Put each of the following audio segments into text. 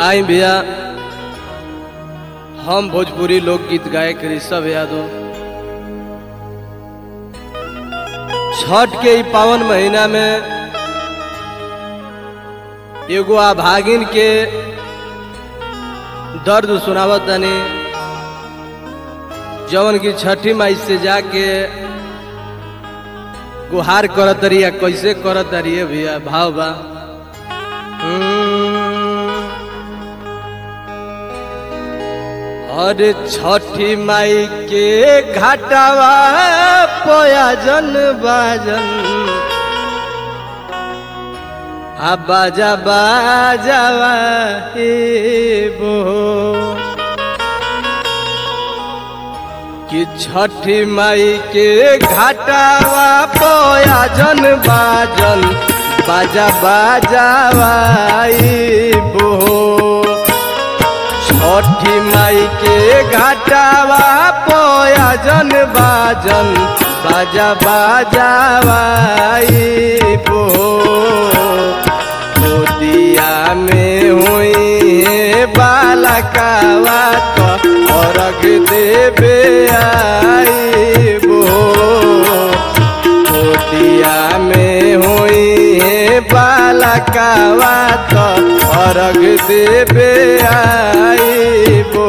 आई भैया हम भोजपुरी लोकगीत गायक ऋषभ यादव छठ के पावन महीना में एगो अभागिन के दर्द सुनावत तनी जवन की छठी माई से जाके गुहार करत रही कैसे करत रही भैया भाव बा अरे छठी माई के घाटावा पयाजन बाजन आ बाजा बाजावा बो कि छठी माई के घाटावा पयाजन बाजन बाजा बाजावा बो छठी माई के घाटावा पयाजन बाजन बाजा बाजावा बो गोदिया में हुई बालकावा तो अर्घ देवे आइबो गोदिया में हुई बालकावा तो अर्घ देवे आइबो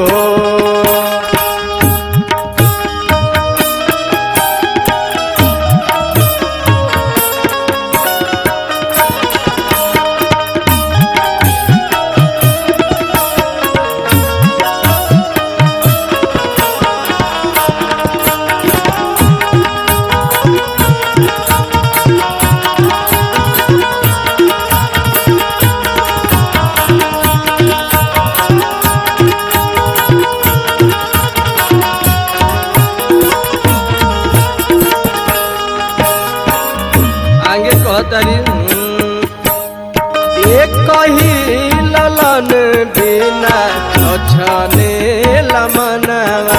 एक ही ललन बिना छछने लमनवा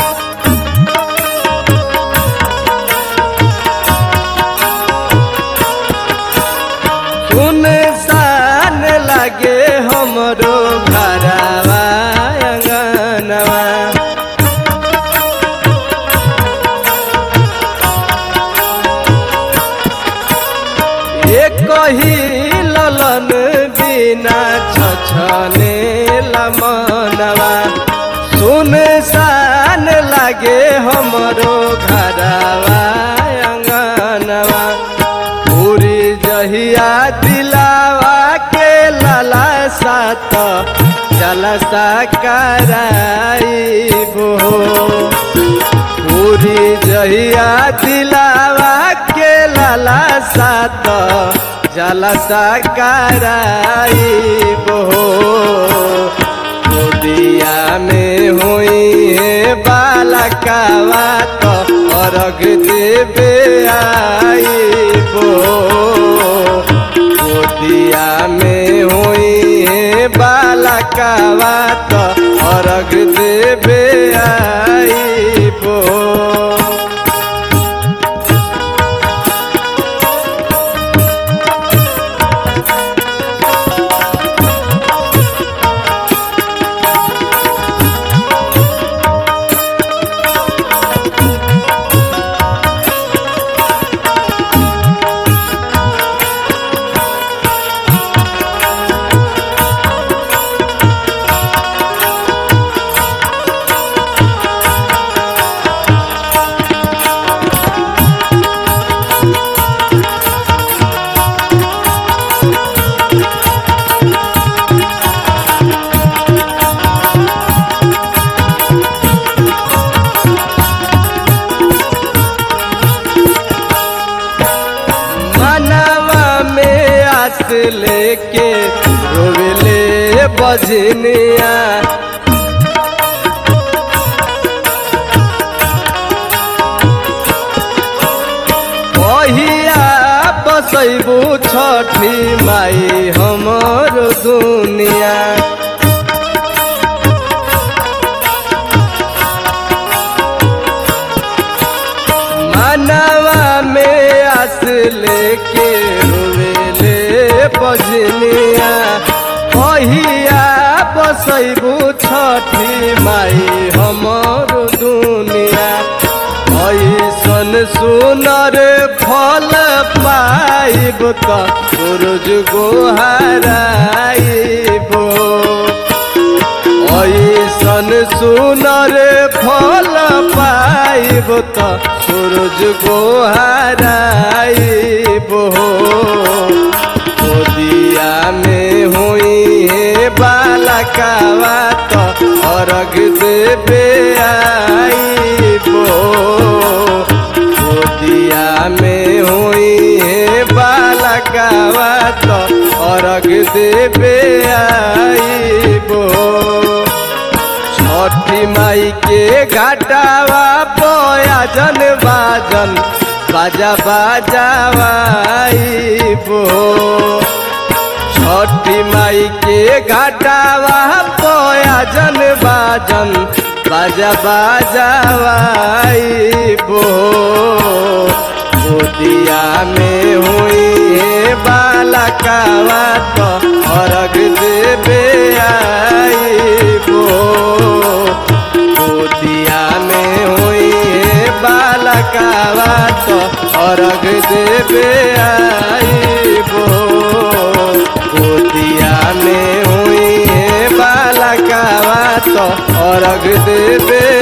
सुनसान लगे हमरो घरवा अंगनवा कही ललन बिना छछने लमनवा सुनसान लगे हमरो घरवा अंगनवा पूरी जहिया दिलावा के लाला सात जलसा कराइबो पूरी जहिया दिलावा के लाला सात जलसा कराइबो गोदिया में हुई बालकावा तो अर्घ देवे आइबो गोदिया में हुई बालकावा तो अर्घ देवे आइबो लेके रोवेले बजनिया कहिया बसैबू छठी माई हमर दुनिया मनवा में आस लेके रोवेले बजनिया कहिया बसैबू छठी माई हमर दुनिया ऐसन सुनर फल पाइब त सूरज गोहराइबो ऐसन सुनर फल पाइब त सूरज गोहराइबो गोदिया में हुई है बालकावा त अर्घ देवे आइबो गोदिया में हुई है बालकावा त अर्घ देवे आइबो छठी माई के घाटावा पयाजन बाजन बाजा बाजावाइबो छठी माई के घाटावा पयाजन बाजन बाजा बाजावाइबो गोदिया में हुई है बालकावा तो अर्घ देवे आइबो गोदिया में हुई है बालकावा तो अर्घ देवे आइबो गोदिया में हुई है बालकावा तो अर्घ देवे